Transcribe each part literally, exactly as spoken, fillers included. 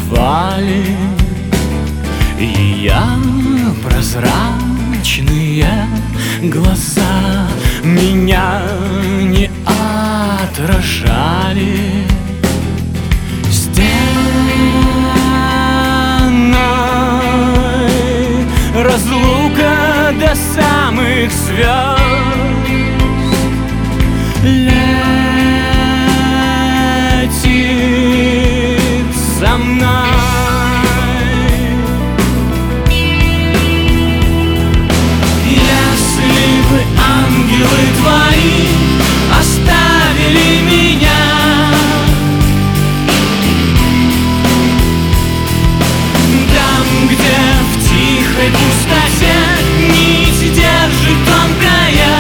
закрывали ее прозрачные глаза, меня не отражали стеной. Разлука до самых звезд летит со мной. Если бы ангелы твои оставили меня там, где в тихой пустоте нить держит тонкая,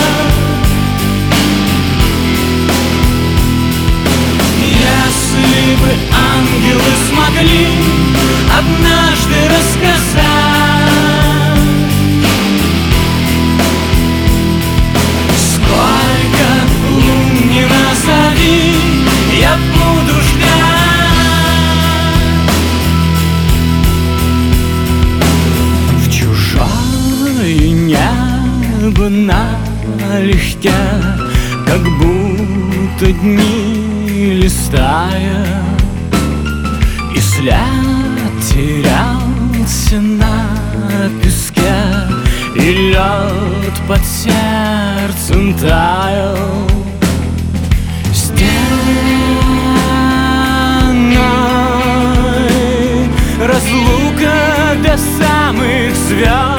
если бы ангелы смогли однажды рассказать, сколько лун не назови, я буду ждать. В чужое небо налегке, как будто дни листая, и след терялся на песке, и лед под сердцем таял стеной. Разлука до самых звезд